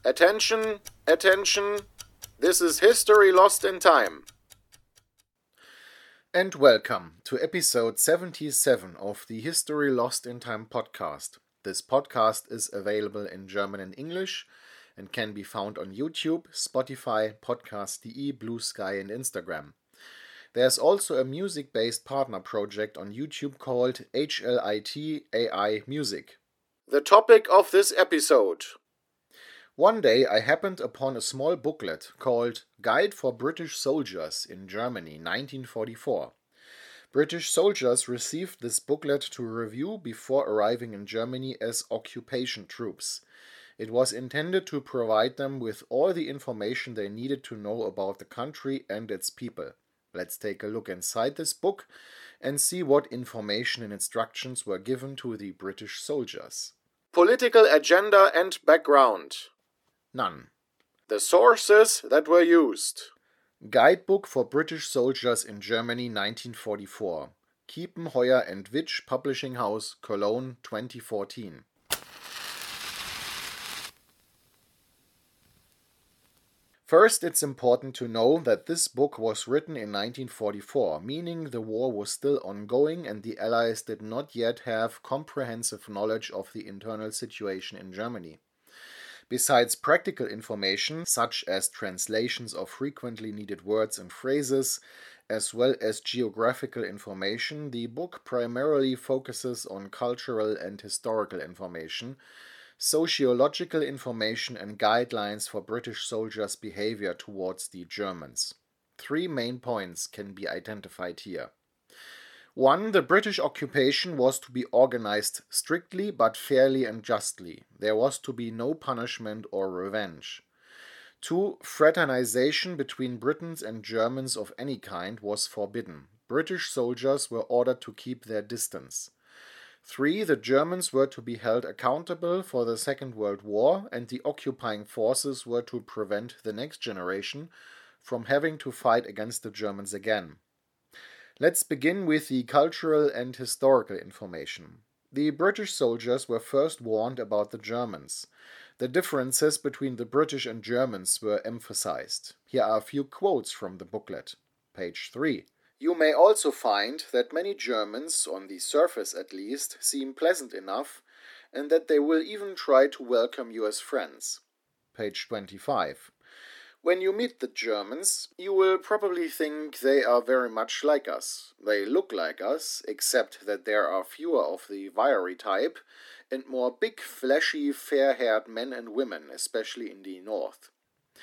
Attention, attention, this is History Lost in Time. And welcome to episode 77 of the History Lost in Time podcast. This podcast is available in German and English and can be found on YouTube, Spotify, Podcast.de, Blue Sky and Instagram. There's also a music-based partner project on YouTube called HLIT AI Music. The topic of this episode. One day I happened upon a small booklet called Guide for British Soldiers in Germany 1944. British soldiers received this booklet to review before arriving in Germany as occupation troops. It was intended to provide them with all the information they needed to know about the country and its people. Let's take a look inside this book and see what information and instructions were given to the British soldiers. Political agenda and background. None. The sources that were used. Guidebook for British Soldiers in Germany 1944. Kiepenheuer and Witsch Publishing House, Cologne 2014. First, it's important to know that this book was written in 1944, meaning the war was still ongoing and the Allies did not yet have comprehensive knowledge of the internal situation in Germany. Besides practical information, such as translations of frequently needed words and phrases, as well as geographical information, the book primarily focuses on cultural and historical information, sociological information and guidelines for British soldiers' behavior towards the Germans. 3 main points can be identified here. 1. The British occupation was to be organized strictly but fairly and justly. There was to be no punishment or revenge. 2. Fraternization between Britons and Germans of any kind was forbidden. British soldiers were ordered to keep their distance. 3. The Germans were to be held accountable for the Second World War, and the occupying forces were to prevent the next generation from having to fight against the Germans again. Let's begin with the cultural and historical information. The British soldiers were first warned about the Germans. The differences between the British and Germans were emphasized. Here are a few quotes from the booklet. Page 3. You may also find that many Germans, on the surface at least, seem pleasant enough, and that they will even try to welcome you as friends. Page 25. When you meet the Germans, you will probably think they are very much like us. They look like us, except that there are fewer of the wiry type, and more big, fleshy, fair-haired men and women, especially in the north.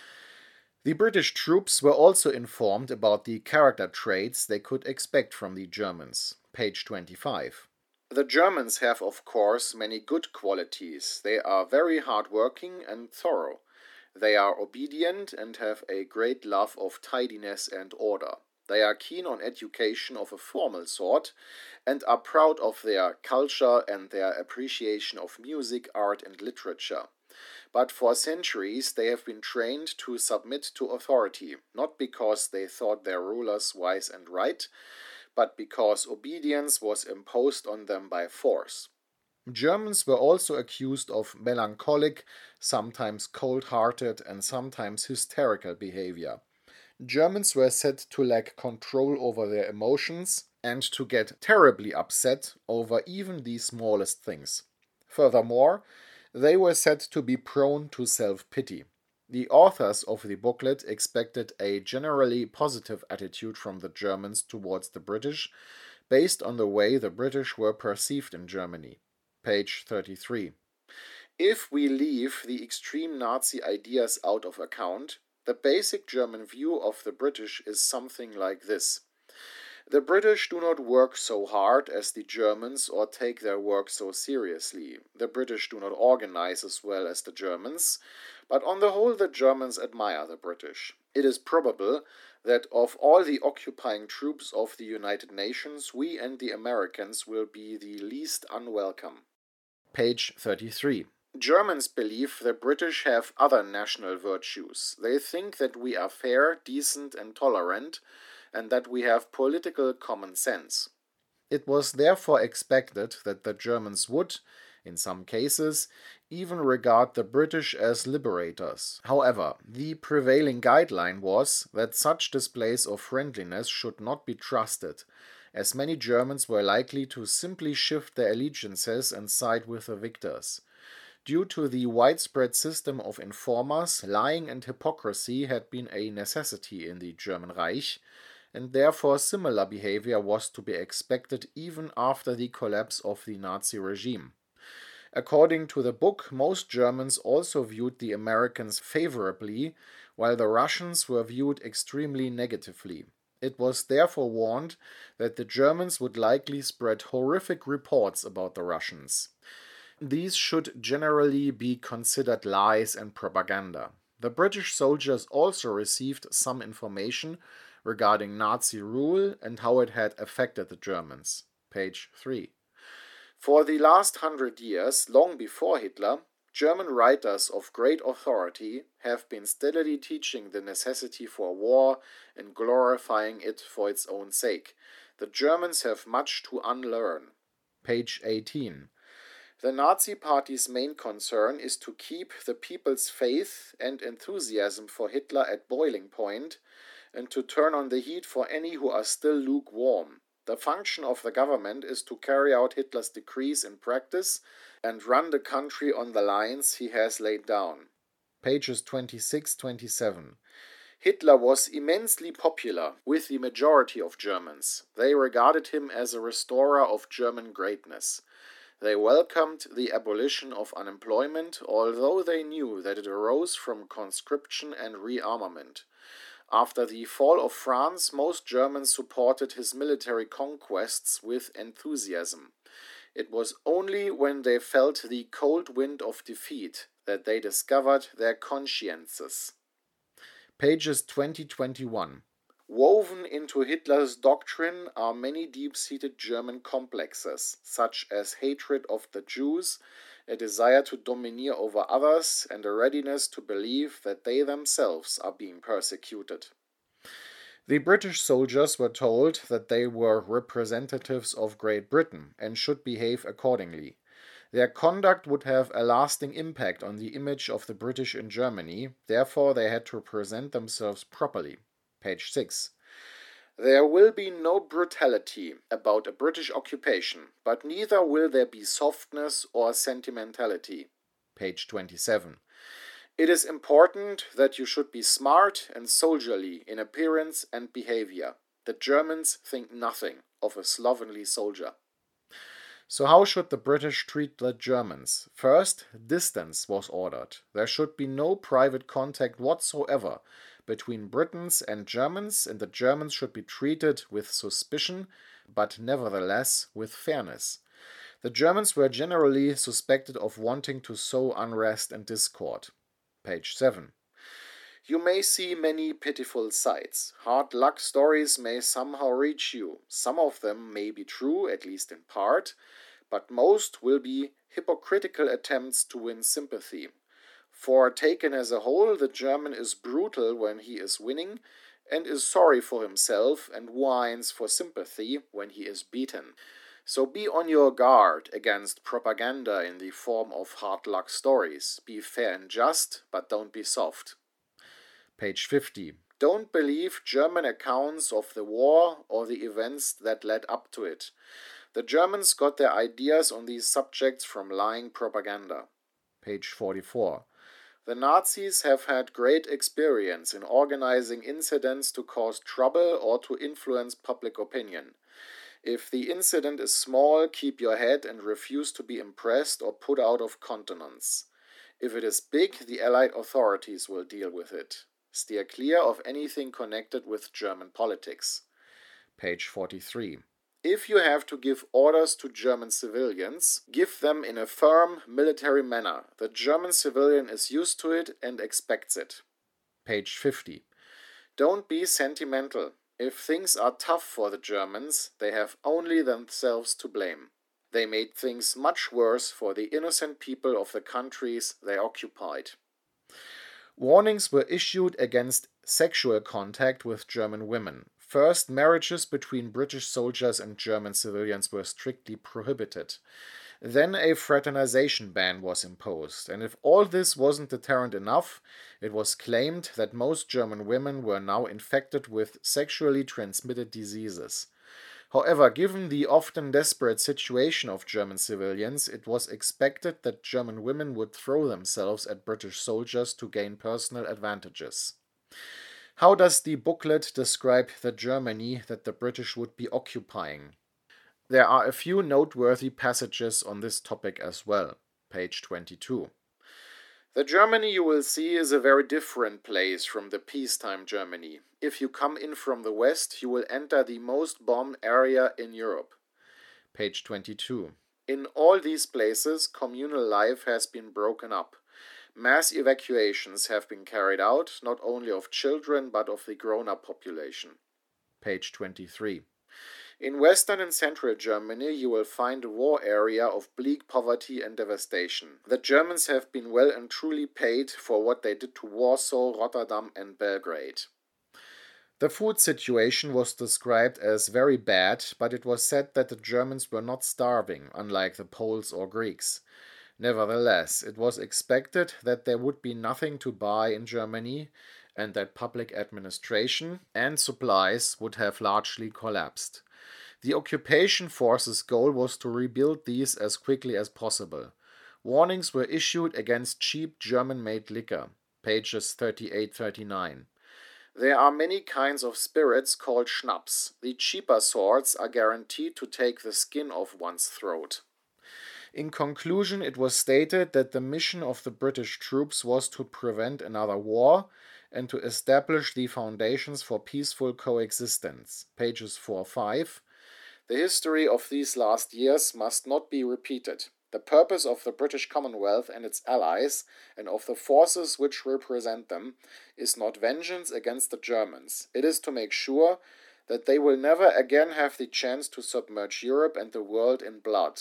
The British troops were also informed about the character traits they could expect from the Germans. Page 25. The Germans have, of course, many good qualities. They are very hard-working and thorough. They are obedient and have a great love of tidiness and order. They are keen on education of a formal sort and are proud of their culture and their appreciation of music, art and literature. But for centuries they have been trained to submit to authority, not because they thought their rulers wise and right, but because obedience was imposed on them by force. Germans were also accused of melancholic, sometimes cold-hearted and sometimes hysterical behavior. Germans were said to lack control over their emotions and to get terribly upset over even the smallest things. Furthermore, they were said to be prone to self-pity. The authors of the booklet expected a generally positive attitude from the Germans towards the British, based on the way the British were perceived in Germany. Page 33. If we leave the extreme Nazi ideas out of account, the basic German view of the British is something like this. The British do not work so hard as the Germans or take their work so seriously. The British do not organize as well as the Germans, but on the whole the Germans admire the British. It is probable that of all the occupying troops of the United Nations, we and the Americans will be the least unwelcome. Page 33. Germans believe the British have other national virtues. They think that we are fair, decent and tolerant, and that we have political common sense. It was therefore expected that the Germans would, In some cases, even regard the British as liberators. However, the prevailing guideline was that such displays of friendliness should not be trusted, as many Germans were likely to simply shift their allegiances and side with the victors. Due to the widespread system of informers, lying and hypocrisy had been a necessity in the German Reich, and therefore similar behavior was to be expected even after the collapse of the Nazi regime. According to the book, most Germans also viewed the Americans favorably, while the Russians were viewed extremely negatively. It was therefore warned that the Germans would likely spread horrific reports about the Russians. These should generally be considered lies and propaganda. The British soldiers also received some information regarding Nazi rule and how it had affected the Germans. Page 3. For the last 100 years, long before Hitler, German writers of great authority have been steadily teaching the necessity for war and glorifying it for its own sake. The Germans have much to unlearn. Page 18. The Nazi Party's main concern is to keep the people's faith and enthusiasm for Hitler at boiling point and to turn on the heat for any who are still lukewarm. The function of the government is to carry out Hitler's decrees in practice and run the country on the lines he has laid down. Pages 26-27. Hitler was immensely popular with the majority of Germans. They regarded him as a restorer of German greatness. They welcomed the abolition of unemployment, although they knew that it arose from conscription and rearmament. After the fall of France, most Germans supported his military conquests with enthusiasm. It was only when they felt the cold wind of defeat that they discovered their consciences. Pages 20-21. Woven into Hitler's doctrine are many deep-seated German complexes, such as hatred of the Jews, a desire to domineer over others, and a readiness to believe that they themselves are being persecuted. The British soldiers were told that they were representatives of Great Britain and should behave accordingly. Their conduct would have a lasting impact on the image of the British in Germany, therefore they had to present themselves properly. Page 6. There will be no brutality about a British occupation, but neither will there be softness or sentimentality. Page 27. It is important that you should be smart and soldierly in appearance and behavior. The Germans think nothing of a slovenly soldier. So how should the British treat the Germans? First, distance was ordered. There should be no private contact whatsoever between Britons and Germans, and the Germans should be treated with suspicion, but nevertheless with fairness. The Germans were generally suspected of wanting to sow unrest and discord. Page 7. You may see many pitiful sights. Hard luck stories may somehow reach you. Some of them may be true, at least in part, but most will be hypocritical attempts to win sympathy. For taken as a whole, the German is brutal when he is winning, and is sorry for himself and whines for sympathy when he is beaten. So be on your guard against propaganda in the form of hard luck stories. Be fair and just, but don't be soft. Page 50. Don't believe German accounts of the war or the events that led up to it. The Germans got their ideas on these subjects from lying propaganda. Page 44. The Nazis have had great experience in organizing incidents to cause trouble or to influence public opinion. If the incident is small, keep your head and refuse to be impressed or put out of countenance. If it is big, the Allied authorities will deal with it. Steer clear of anything connected with German politics. Page 43. If you have to give orders to German civilians, give them in a firm, military manner. The German civilian is used to it and expects it. Page 50. Don't be sentimental. If things are tough for the Germans, they have only themselves to blame. They made things much worse for the innocent people of the countries they occupied. Warnings were issued against sexual contact with German women. First, marriages between British soldiers and German civilians were strictly prohibited. Then a fraternization ban was imposed, and if all this wasn't deterrent enough, it was claimed that most German women were now infected with sexually transmitted diseases. However, given the often desperate situation of German civilians, it was expected that German women would throw themselves at British soldiers to gain personal advantages. How does the booklet describe the Germany that the British would be occupying? There are a few noteworthy passages on this topic as well. Page 22. The Germany you will see is a very different place from the peacetime Germany. If you come in from the west, you will enter the most bombed area in Europe. Page 22. In all these places, communal life has been broken up. Mass evacuations have been carried out, not only of children but of the grown-up population. Page 23. In western and central Germany, you will find a war area of bleak poverty and devastation. The Germans have been well and truly paid for what they did to Warsaw, Rotterdam, and Belgrade. The food situation was described as very bad, but it was said that the Germans were not starving, unlike the Poles or Greeks. Nevertheless, it was expected that there would be nothing to buy in Germany, and that public administration and supplies would have largely collapsed. The occupation force's goal was to rebuild these as quickly as possible. Warnings were issued against cheap German-made liquor, pages 38-39. There are many kinds of spirits called schnapps. The cheaper sorts are guaranteed to take the skin off one's throat. In conclusion, it was stated that the mission of the British troops was to prevent another war and to establish the foundations for peaceful coexistence, pages 4-5. The history of these last years must not be repeated. The purpose of the British Commonwealth and its allies, and of the forces which represent them, is not vengeance against the Germans. It is to make sure that they will never again have the chance to submerge Europe and the world in blood.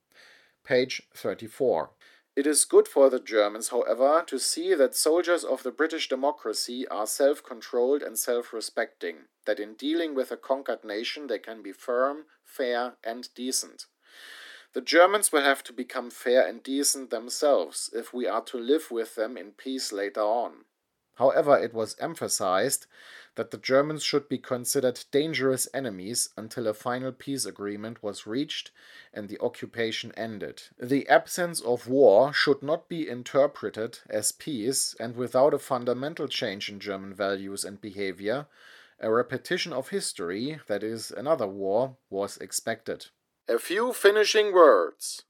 Page 34. It is good for the Germans, however, to see that soldiers of the British democracy are self-controlled and self-respecting, that in dealing with a conquered nation they can be firm, fair, and decent. The Germans will have to become fair and decent themselves if we are to live with them in peace later on. However, it was emphasized that the Germans should be considered dangerous enemies until a final peace agreement was reached and the occupation ended. The absence of war should not be interpreted as peace, and without a fundamental change in German values and behavior, a repetition of history, that is, another war, was expected. A few finishing words.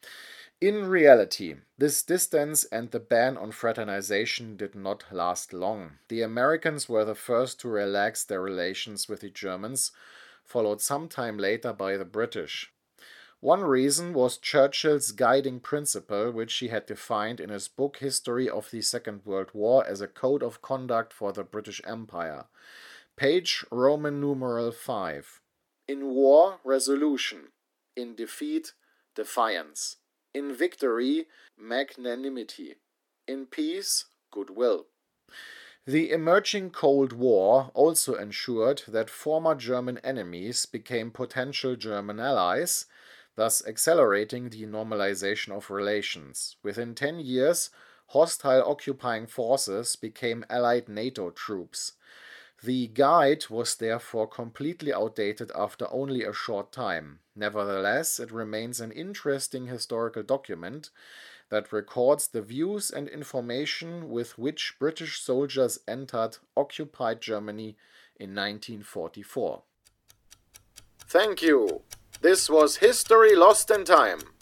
In reality, this distance and the ban on fraternization did not last long. The Americans were the first to relax their relations with the Germans, followed some time later by the British. One reason was Churchill's guiding principle, which he had defined in his book History of the Second World War as a code of conduct for the British Empire. Page Roman numeral 5. In war, resolution. In defeat, defiance. In victory, magnanimity. In peace, goodwill. The emerging Cold War also ensured that former German enemies became potential German allies, thus accelerating the normalization of relations. Within 10 years, hostile occupying forces became allied NATO troops. The guide was therefore completely outdated after only a short time. Nevertheless, it remains an interesting historical document that records the views and information with which British soldiers entered occupied Germany in 1944. Thank you. This was History Lost in Time.